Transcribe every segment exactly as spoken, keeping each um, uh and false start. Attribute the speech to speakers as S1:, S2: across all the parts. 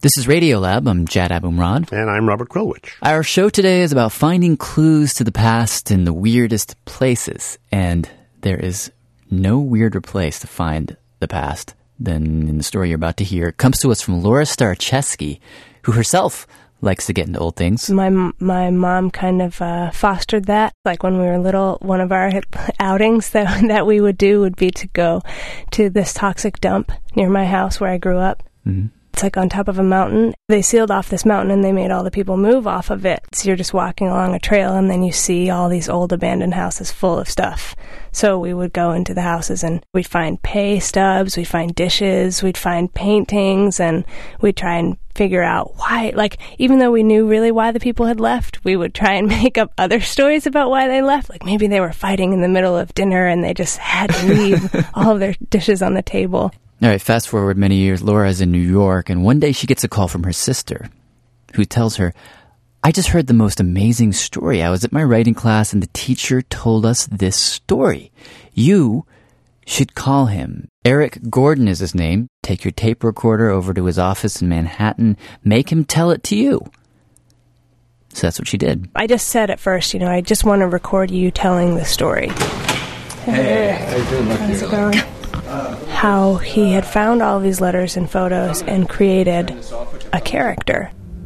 S1: This is Radiolab. I'm Jad Abumrad.
S2: And I'm Robert Krulwich.
S1: Our show today is about finding clues to the past in the weirdest places. And there is no weirder place to find the past than in the story you're about to hear. It comes to us from Laura Starcheski, who herself likes to get into old things.
S3: My my mom kind of uh, fostered that. Like when we were little, one of our outings that that we would do would be to go to this toxic dump near my house where I grew up.
S1: Mm-hmm.
S3: It's like on top of a mountain. They sealed off this mountain and they made all the people move off of it. So you're just walking along a trail and then you see all these old abandoned houses full of stuff. So we would go into the houses and we'd find pay stubs, we'd find dishes, we'd find paintings, and we'd try and figure out why. Like, even though we knew really why the people had left, we would try and make up other stories about why they left. Like maybe they were fighting in the middle of dinner and they just had to leave all of their dishes on the table.
S1: All right, fast forward many years, Laura's in New York, and one day she gets a call from her sister, who tells her, I just heard the most amazing story. I was at my writing class, and the teacher told us this story. You should call him. Eric Gordon is his name. Take your tape recorder over to his office in Manhattan. Make him tell it to you. So that's what she did.
S3: I just said at first, you know, I just want to record you telling the story.
S4: Hey, how you doing?
S3: How's it going? How he had found all these letters and photos and created a character.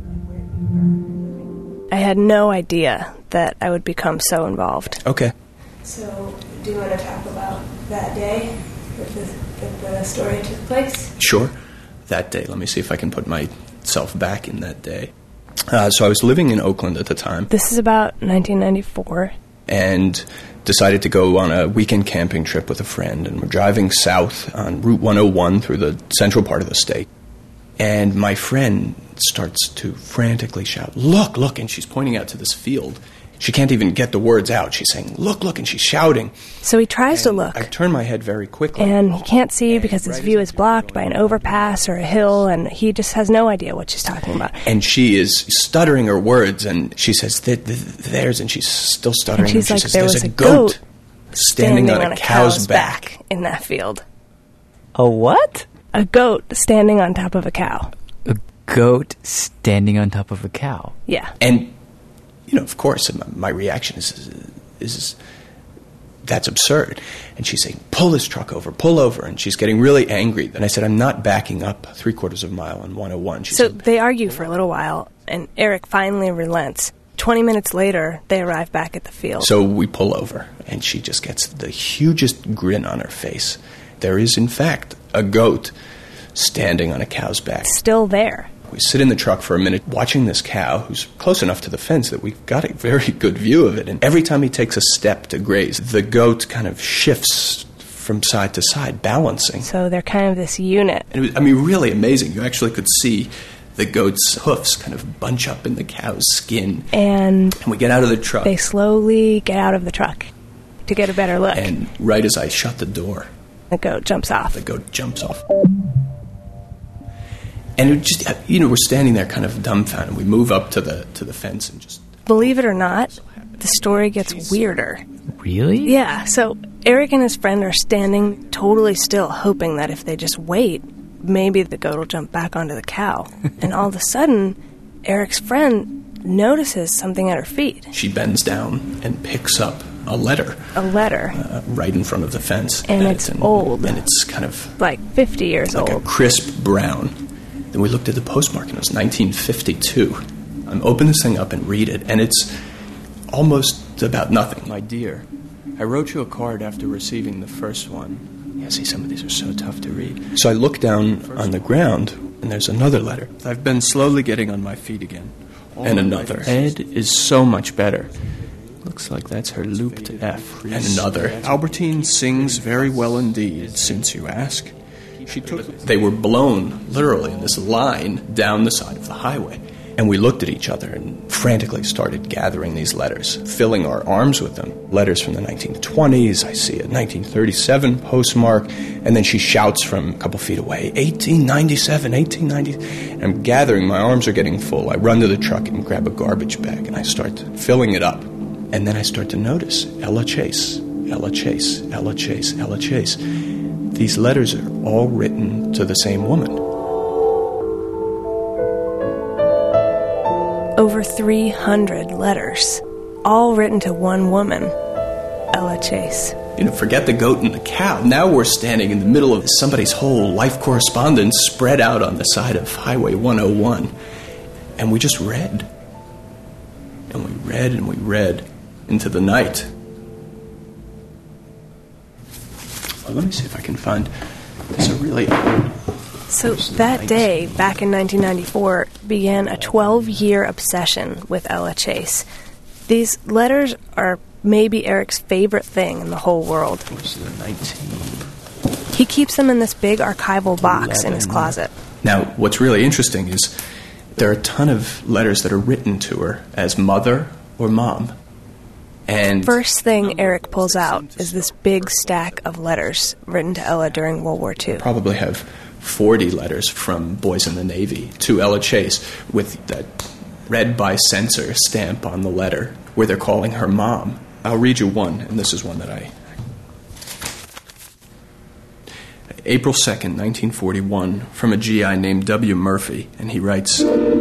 S3: I had no idea that I would become so involved.
S4: Okay.
S3: So, do you want to talk about that day that the, that the story took place?
S4: Sure. That day. Let me see if I can put myself back in that day. Uh, so I was living in Oakland at the time.
S3: This is about nineteen ninety-four.
S4: And decided to go on a weekend camping trip with a friend. And we're driving south on Route one oh one through the central part of the state. And my friend starts to frantically shout, look, look, and she's pointing out to this field. She can't even get the words out. She's saying, look, look, and she's shouting.
S3: So he tries
S4: and
S3: to look.
S4: I turn my head very quickly.
S3: And he can't see because his view is blocked by an overpass or a hill, and he just has no idea what she's talking about.
S4: And she is stuttering her words, and she says, th- th- there's, and she's still stuttering.
S3: And she's
S4: and
S3: like,
S4: she says,
S3: there
S4: there's
S3: was
S4: a
S3: a
S4: goat,
S3: goat
S4: standing, standing on, on a cow's, cow's back. back
S3: in that field.
S1: A what?
S3: A goat standing on top of a cow.
S1: A goat standing on top of a cow?
S3: Yeah.
S4: And, you know, of course, my reaction is, is, is that's absurd. And she's saying, pull this truck over, pull over. And she's getting really angry. And I said, I'm not backing up three quarters of a mile on one oh one. She
S3: so
S4: said,
S3: they argue for a little while, and Eric finally relents. Twenty minutes later, they arrive back at the field.
S4: So we pull over, and she just gets the hugest grin on her face. There is, in fact, a goat standing on a cow's back.
S3: Still there.
S4: We sit in the truck for a minute watching this cow, who's close enough to the fence that we've got a very good view of it. And every time he takes a step to graze, the goat kind of shifts from side to side, balancing.
S3: So they're kind of this unit.
S4: And it was, I mean, really amazing. You actually could see the goat's hoofs kind of bunch up in the cow's skin.
S3: And,
S4: and we get out of the truck.
S3: They slowly get out of the truck to get a better look.
S4: And right as I shut the door,
S3: the goat jumps off.
S4: The goat jumps off. And it just, you know, we're standing there kind of dumbfounded. We move up to the to the fence and just...
S3: Believe it or not, the story gets She's, weirder.
S1: Really?
S3: Yeah, so Eric and his friend are standing totally still, hoping that if they just wait, maybe the goat will jump back onto the cow. And all of a sudden, Eric's friend notices something at her feet.
S4: She bends down and picks up a letter.
S3: A letter.
S4: Uh, right in front of the fence.
S3: And, and it's, it's an, old.
S4: And it's kind of...
S3: Like fifty years
S4: like
S3: old.
S4: Like a crisp brown. Then we looked at the postmark, and it was nineteen fifty-two. I open this thing up and read it, and it's almost about nothing. My dear, I wrote you a card after receiving the first one. Yeah, see, some of these are so tough to read. So I look down on the ground, and there's another letter. I've been slowly getting on my feet again. All and another. Ed is so much better. Looks like that's her looped F. And another. Albertine sings very well indeed, since you ask. She took. They were blown, literally, in this line down the side of the highway. And we looked at each other and frantically started gathering these letters, filling our arms with them. Letters from the nineteen twenties, I see a nineteen thirty-seven postmark, and then she shouts from a couple feet away, eighteen ninety-seven, eighteen ninety. And I'm gathering, my arms are getting full. I run to the truck and grab a garbage bag, and I start filling it up. And then I start to notice Ella Chase, Ella Chase, Ella Chase, Ella Chase. These letters are all written to the same woman.
S3: Over three hundred letters, all written to one woman, Ella Chase.
S4: You know, forget the goat and the cow. Now we're standing in the middle of somebody's whole life correspondence spread out on the side of Highway one oh one. And we just read. And we read and we read into the night. Well, let me see if I can find... There's a really old...
S3: So that day, back in nineteen ninety-four, began a twelve-year obsession with Ella Chase. These letters are maybe Eric's favorite thing in the whole world.
S4: nineteen
S3: He keeps them in this big archival box
S4: eleven
S3: in his closet.
S4: Now, what's really interesting is there are a ton of letters that are written to her as mother or mom. And
S3: First thing Eric pulls out is this big stack of letters written to Ella during World War Two.
S4: Probably have forty letters from boys in the Navy to Ella Chase with that read by censor stamp on the letter where they're calling her mom. I'll read you one, and this is one that I... April second, nineteen forty-one, from a G I named W. Murphy, and he writes,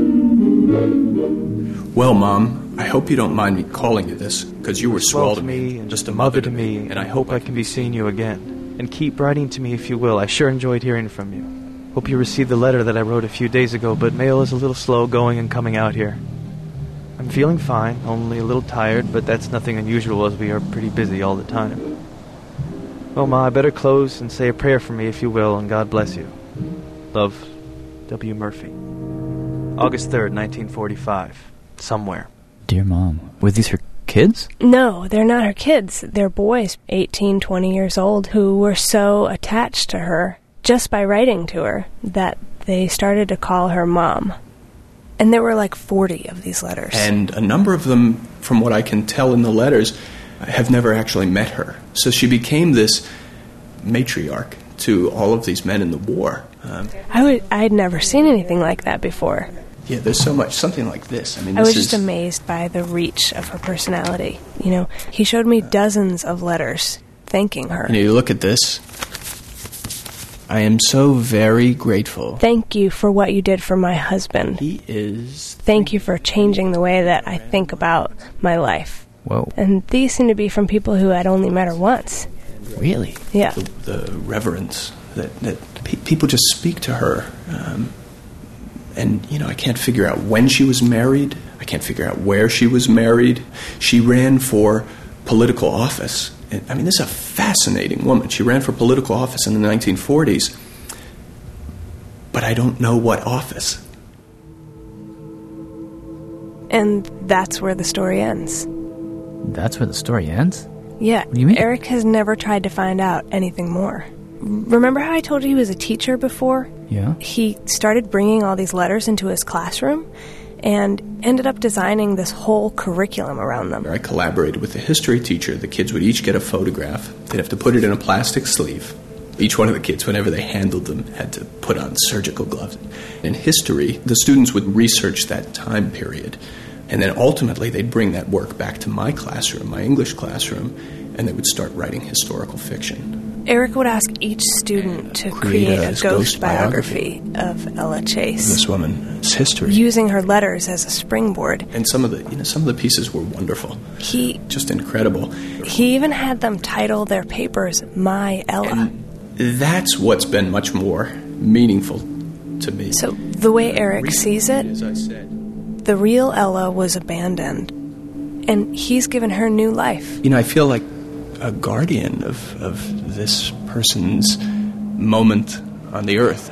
S4: "Well, Mom, I hope you don't mind me calling you this, because you were swell to me,
S2: and
S4: just
S2: a mother to me, and I hope I can be seeing you again. And keep writing to me if you will. I sure enjoyed hearing from you. Hope you received the letter that I wrote a few days ago, but mail is a little slow going and coming out here. I'm feeling fine, only a little tired, but that's nothing unusual as we are pretty busy all the time. Well, Ma, I better close and say a prayer for me if you will, and God bless you. Love, W. Murphy." August third, nineteen forty-five. Somewhere.
S1: Dear Mom, were these her kids?
S3: No, they're not her kids. They're boys, eighteen, twenty years old, who were so attached to her just by writing to her that they started to call her Mom. And there were like forty of these letters.
S4: And a number of them, from what I can tell in the letters, have never actually met her. So she became this matriarch to all of these men in the war. Um,
S3: I would, I'd never seen anything like that before.
S4: yeah, there's so much, something like this. I mean,
S3: I
S4: this
S3: was
S4: is,
S3: just amazed by the reach of her personality. You know, he showed me dozens of letters thanking her.
S4: You know, you look at this. I am so very grateful.
S3: Thank you for what you did for my husband.
S4: He is...
S3: Thank you for changing the way that I think about my life.
S1: Whoa.
S3: And these seem to be from people who I'd only met her once.
S1: Really?
S3: Yeah.
S4: The, the reverence that, that pe- people just speak to her. Um, and, you know, I can't figure out when she was married. I can't figure out where she was married. She ran for political office. And, I mean, this is a fascinating woman. She ran for political office in the nineteen forties. But I don't know what office.
S3: And that's where the story ends.
S1: That's where the story ends?
S3: Yeah.
S1: What do you mean?
S3: Eric has never tried to find out anything more. Remember how I told you he was a teacher before?
S1: Yeah.
S3: He started bringing all these letters into his classroom and ended up designing this whole curriculum around them.
S4: I collaborated with the history teacher. The kids would each get a photograph. They'd have to put it in a plastic sleeve. Each one of the kids, whenever they handled them, had to put on surgical gloves. In history, the students would research that time period. And then ultimately, they'd bring that work back to my classroom, my English classroom, and they would start writing historical fiction.
S3: Eric would ask each student to
S4: Create
S3: create
S4: a
S3: a ghost,
S4: ghost
S3: biography, of Ella Chase,
S4: This woman's history.
S3: using her letters as a springboard.
S4: And some of the, you know, some of the pieces were wonderful,
S3: He
S4: just incredible.
S3: he even had them title their papers "My Ella."
S4: And that's what's been much more meaningful to me.
S3: So the way Eric sees it,
S4: As I said,
S3: the real Ella was abandoned, and he's given her new life.
S4: you know, I feel like a guardian of, of this person's moment on the earth.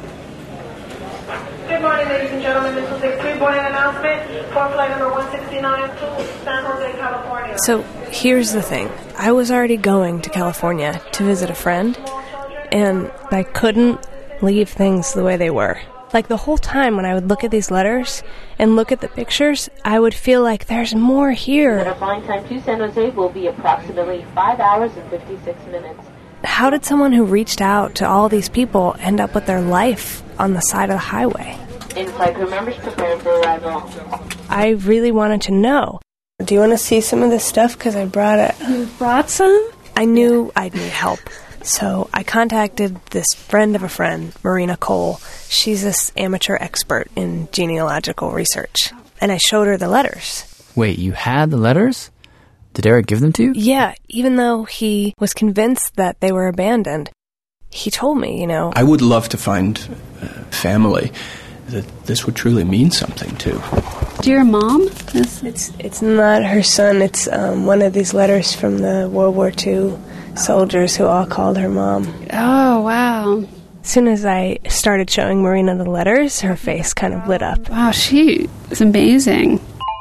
S5: Good morning, ladies and gentlemen. This was a pre-boarding announcement for flight number one sixty-nine to San Jose, California.
S3: So here's the thing. I was already going to California to visit a friend, and I couldn't leave things the way they were. Like, the whole time when I would look at these letters and look at the pictures, I would feel like there's more here.
S6: Our flying time to San Jose will be approximately five hours and fifty-six minutes.
S3: How did someone who reached out to all these people end up with their life on the side of the highway?
S6: In-flight crew members preparing for arrival.
S3: I really wanted to know. Do you want to see some of this stuff? Because I brought it.
S7: You brought some?
S3: I knew I'd need help. So I contacted this friend of a friend, Marina Cole. She's this amateur expert in genealogical research. And I showed her the letters.
S1: Wait, you had the letters? Did Eric give them to you?
S3: Yeah, even though he was convinced that they were abandoned, he told me, you know.
S4: I would love to find a family that this would truly mean something to.
S7: Dear Mom? Is...
S3: It's it's not her son. It's um, one of these letters from the World War Two soldiers who all called her Mom.
S7: Oh, wow.
S3: As soon as I started showing Marina the letters, her face kind of lit up.
S7: Wow, she is amazing.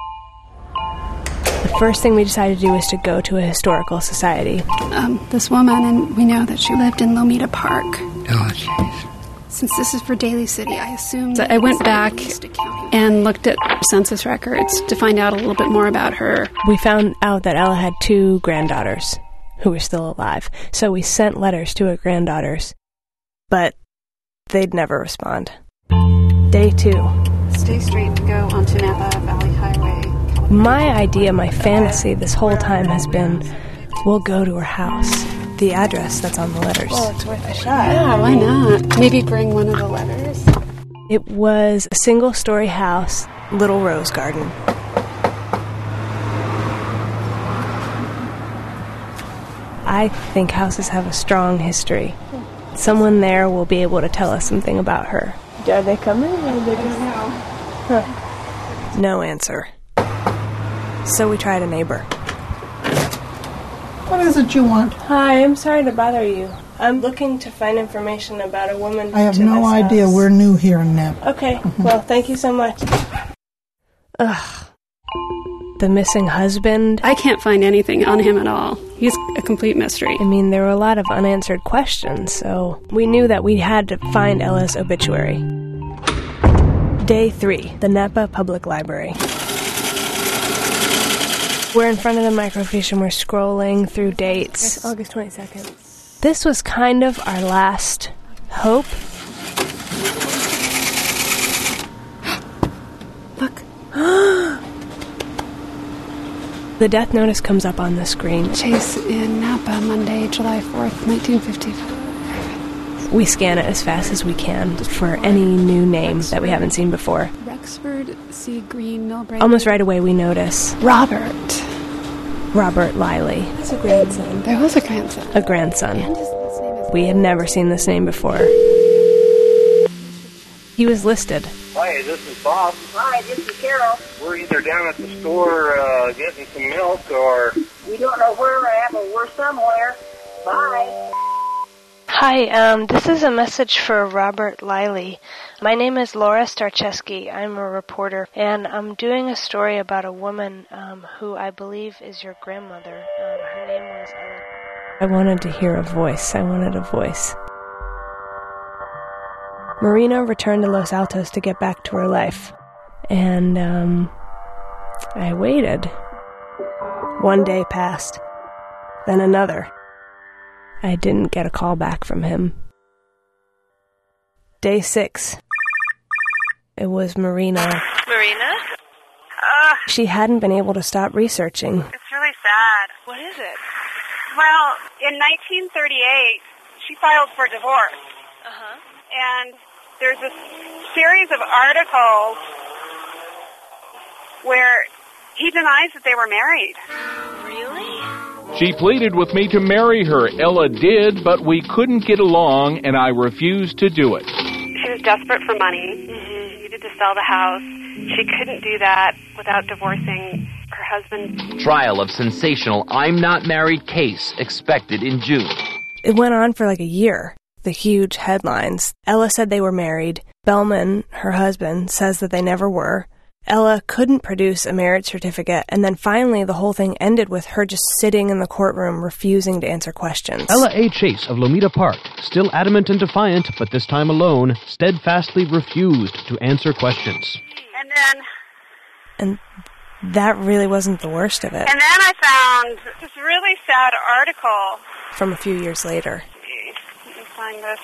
S3: The first thing we decided to do was to go to a historical society.
S7: Um, this woman, and we know that she lived in Lomita Park.
S8: Oh, jeez.
S7: Since this is for Daly City, I assumed... So I went back and looked at census records to find out a little bit more about her.
S3: We found out that Ella had two granddaughters who were still alive. So we sent letters to her granddaughters, but they'd never respond. Day two.
S7: Stay straight to go onto Napa Valley Highway.
S3: My idea, my fantasy this whole time has been, we'll go to her house. The address that's on the letters.
S7: Well, it's worth a shot. Yeah, why not? Maybe bring one of the letters.
S3: It was a single-story house, little rose garden. I think houses have a strong history. Someone there will be able to tell us something about her. Are they coming? Or are they just... Huh. No answer. So we tried a neighbor.
S9: What is it you want?
S3: Hi, I'm sorry to bother you. I'm looking to find information about a woman.
S9: I have
S3: to
S9: no
S3: this
S9: idea.
S3: house.
S9: We're new here in Napa.
S3: Okay, well, thank you so much. Ugh. The missing husband.
S7: I can't find anything on him at all. He's a complete mystery.
S3: I mean, there were a lot of unanswered questions, so we knew that we had to find Ella's obituary. Day three, the Napa Public Library. We're in front of the microfiche and we're scrolling through dates.
S7: It's August twenty-second.
S3: This was kind of our last hope.
S7: Look.
S3: The death notice comes up on the screen.
S7: Chase in Napa, Monday, July fourth, nineteen fifty-five.
S3: We scan it as fast as we can for any new name Rexford. That we haven't seen before.
S7: Rexford C. Green Millbrae.
S3: Almost right away we notice
S7: Robert.
S3: Robert Liley.
S7: That's a grandson. There was a grandson.
S3: A grandson.
S7: And his last name is...
S3: We had never seen this name before. He was listed.
S10: Hi, this is Bob.
S5: Hi, this is Carol.
S10: We're either down at the store uh, getting some milk or...
S5: We don't know where we're at, but we're somewhere. Bye.
S3: Hi, um, this is a message for Robert Liley. My name is Laura Starcheski. I'm a reporter, and I'm doing a story about a woman um, who I believe is your grandmother. Um, her name was Ella. I wanted to hear a voice. I wanted a voice. Marina returned to Los Altos to get back to her life, and um, I waited. One day passed, then another. I didn't get a call back from him. Day six. It was Marina.
S5: Marina? Uh,
S3: She hadn't been able to stop researching.
S5: it's really sad.
S3: What is it?
S5: Well, in nineteen thirty-eight, she filed for divorce.
S3: Uh-huh.
S5: And there's a series of articles where he denies that they were married.
S3: Really?
S11: She pleaded with me to marry her. Ella did, but we couldn't get along, and I refused to do it.
S5: She was desperate for money. Mm-hmm. Needed to sell the house. She couldn't do that without divorcing her husband.
S12: Trial of sensational I'm Not Married case expected in June.
S3: It went on for like a year. The huge headlines. Ella said they were married. Bellman, her husband, says that they never were. Ella couldn't produce a marriage certificate, and then finally the whole thing ended with her just sitting in the courtroom refusing to answer questions.
S13: Ella A. Chase of Lomita Park, still adamant and defiant, but this time alone, steadfastly refused to answer questions.
S5: And then...
S3: And that really wasn't the worst of it.
S5: And then I found this really sad article.
S3: From a few years later.
S5: Let me find this.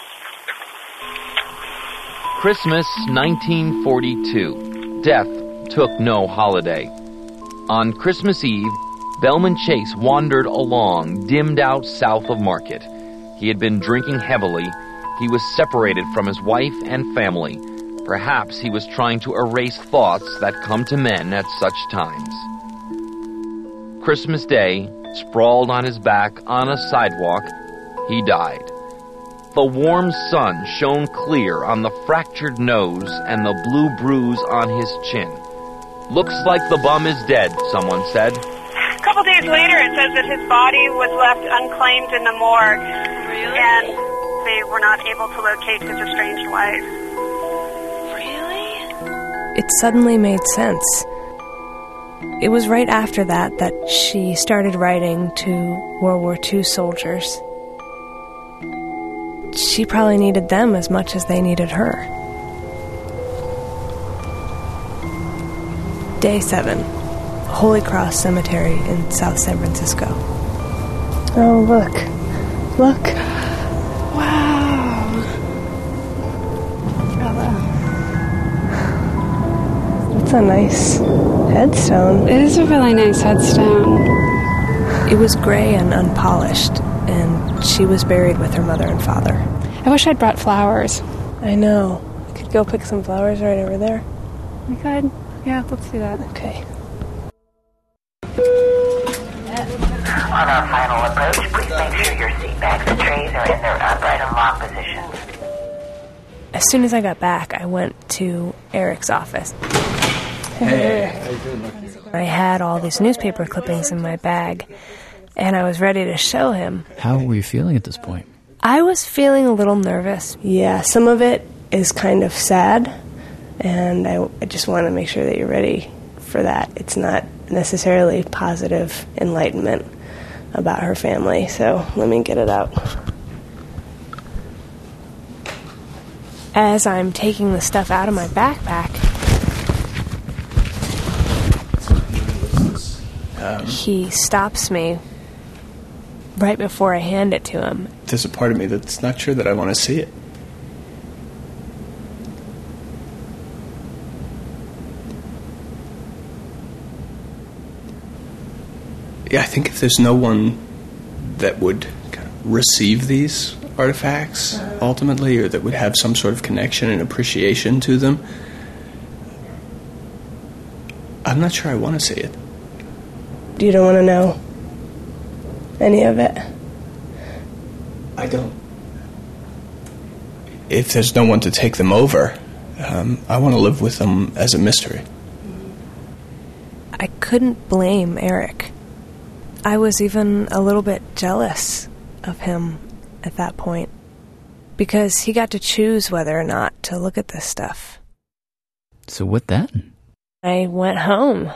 S12: Christmas nineteen forty-two. Death took no holiday. On Christmas Eve, Bellman Chase wandered along, dimmed out south of Market. He had been drinking heavily. He was separated from his wife and family. Perhaps he was trying to erase thoughts that come to men at such times. Christmas Day, sprawled on his back on a sidewalk, he died. The warm sun shone clear on the fractured nose and the blue bruise on his chin. Looks like the bum is dead, someone said.
S8: A couple days later, it says that his body was left unclaimed in the morgue. Really? And they were not able to locate his estranged wife.
S3: It suddenly made sense. It was right after that that she started writing to World War Two soldiers. She probably needed them as much as they needed her. Day seven, Holy Cross Cemetery in South San Francisco. Oh, look. Look. Wow. Bravo. That's a nice headstone.
S7: It is a really nice headstone.
S3: It was gray and unpolished, and she was buried with her mother and father.
S7: I wish I'd brought flowers.
S3: I know. I could go pick some flowers right over there.
S7: We could. Yeah, let's do that.
S3: Okay.
S14: On our final approach, please make sure your seat bags and trays are in their upright and locked positions.
S3: As soon as I got back, I went to Eric's office.
S4: Hey.
S3: I had all these newspaper clippings in my bag, and I was ready to show him.
S1: How were you feeling at this point?
S3: I was feeling a little nervous. Yeah, some of it is kind of sad, and I, I just want to make sure that you're ready for that. It's not necessarily positive enlightenment about her family, so let me get it out. As I'm taking the stuff out of my backpack, um, he stops me right before I hand it to him.
S4: There's a part of me that's not sure that I want to see it. Yeah, I think if there's no one that would kind of receive these artifacts ultimately, or that would have some sort of connection and appreciation to them, I'm not sure I want to see it.
S3: You don't want to know any of it?
S4: I don't. If there's no one to take them over, um, I want to live with them as a mystery.
S3: I couldn't blame Eric. I was even a little bit jealous of him at that point, because he got to choose whether or not to look at this stuff.
S1: So what then?
S3: I went home.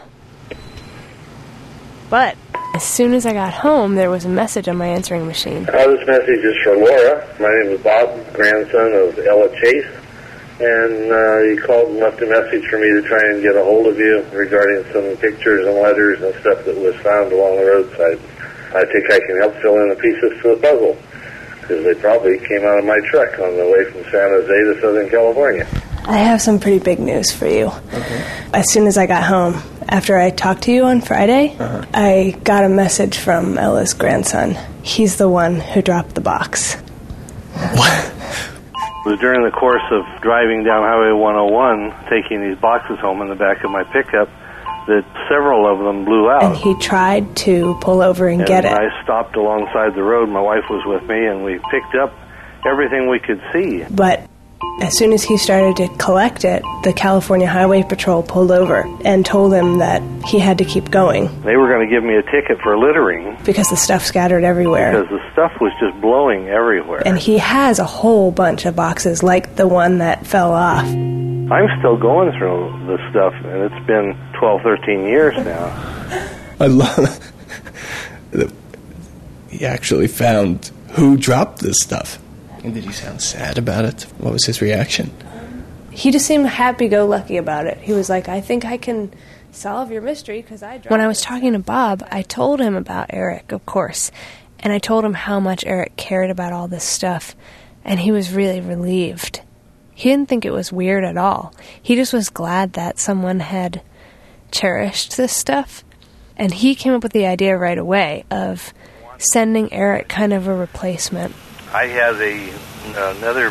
S3: But as soon as I got home, there was a message on my answering machine.
S10: Uh, this message is for Laura. My name is Bob, grandson of Ella Chase. And uh, he called and left a message for me to try and get a hold of you regarding some pictures and letters and stuff that was found along the roadside. I think I can help fill in the pieces to the puzzle, because they probably came out of my truck on the way from San Jose to Southern California.
S3: I have some pretty big news for you.
S4: Okay.
S3: As soon as I got home, after I talked to you on Friday, uh-huh. I got a message from Ella's grandson. He's the one who dropped the box.
S4: What?
S10: It was during the course of driving down Highway one oh one, taking these boxes home in the back of my pickup, that several of them blew out.
S3: And he tried to pull over and,
S10: and
S3: get it.
S10: I stopped alongside the road. My wife was with me, and we picked up everything we could see.
S3: But as soon as he started to collect it, the California Highway Patrol pulled over and told him that he had to keep going.
S10: They were going to give me a ticket for littering.
S3: Because the stuff scattered everywhere.
S10: Because the stuff was just blowing everywhere.
S3: And he has a whole bunch of boxes like the one that fell off.
S10: I'm still going through the stuff, and it's been twelve, thirteen years now.
S4: I love that he actually found who dropped this stuff. And did he sound sad about it? What was his reaction?
S3: He just seemed happy-go-lucky about it. He was like, I think I can solve your mystery because I dropped When I was talking to Bob, I told him about Eric, of course. And I told him how much Eric cared about all this stuff. And he was really relieved. He didn't think it was weird at all. He just was glad that someone had cherished this stuff. And he came up with the idea right away of sending Eric kind of a replacement.
S10: I have a another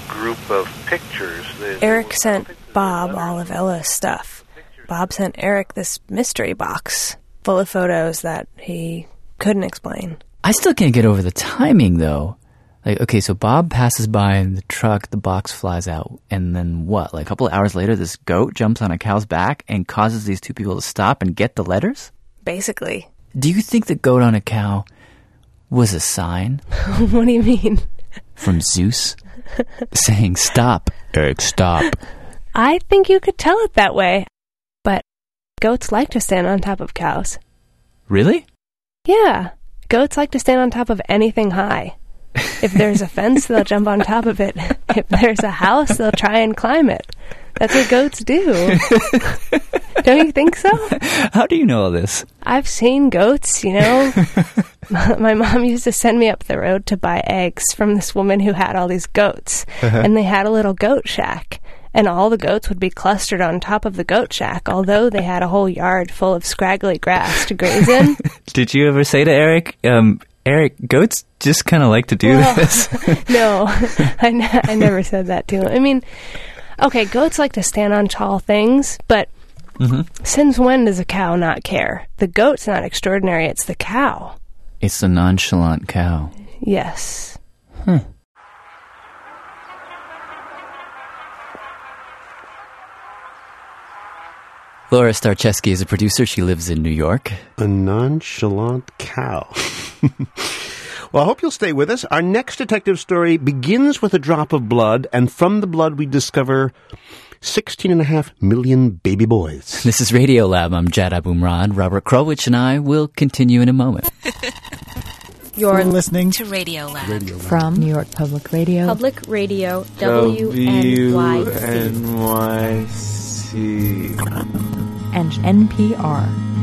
S15: group of pictures. They,
S3: Eric sent Bob all of Ella's stuff. Bob sent Eric this mystery box full of photos that he couldn't explain.
S1: I still can't get over the timing, though. Like, okay, so Bob passes by in the truck, the box flies out, and then what? Like a couple of hours later, this goat jumps on a cow's back and causes these two people to stop and get the letters?
S3: Basically.
S1: Do you think the goat on a cow was a sign?
S3: What do you mean?
S1: From Zeus? Saying, stop, Eric, stop.
S3: I think you could tell it that way. But goats like to stand on top of cows.
S1: Really?
S3: Yeah. Goats like to stand on top of anything high. If there's a fence, they'll jump on top of it. If there's a house, they'll try and climb it. That's what goats do. Don't you think so?
S1: How do you know all this?
S3: I've seen goats, you know. My mom used to send me up the road to buy eggs from this woman who had all these goats. Uh-huh. And they had a little goat shack. And all the goats would be clustered on top of the goat shack, although they had a whole yard full of scraggly grass to graze in.
S1: Did you ever say to Eric, um, Eric, goats just kind of like to do
S3: well,
S1: this?
S3: No, I, n- I never said that to him. I mean, okay, goats like to stand on tall things, but mm-hmm. since when does a cow not care? The goat's not extraordinary, it's the cow.
S1: It's the nonchalant cow.
S3: Yes.
S1: Huh. Laura Starcheski is a producer. She lives in New York.
S16: A nonchalant cow. Well, I hope you'll stay with us. Our next detective story begins with a drop of blood, and from the blood we discover sixteen and a half million baby boys.
S1: This is Radio Lab. I'm Jad Abumrad. Robert Krulwich and I will continue in a moment.
S17: You're
S18: listening
S17: to Radio Lab.
S18: Radio Lab.
S17: From New York Public Radio.
S18: Public Radio, W N Y C.
S2: W N Y C.
S17: And N P R.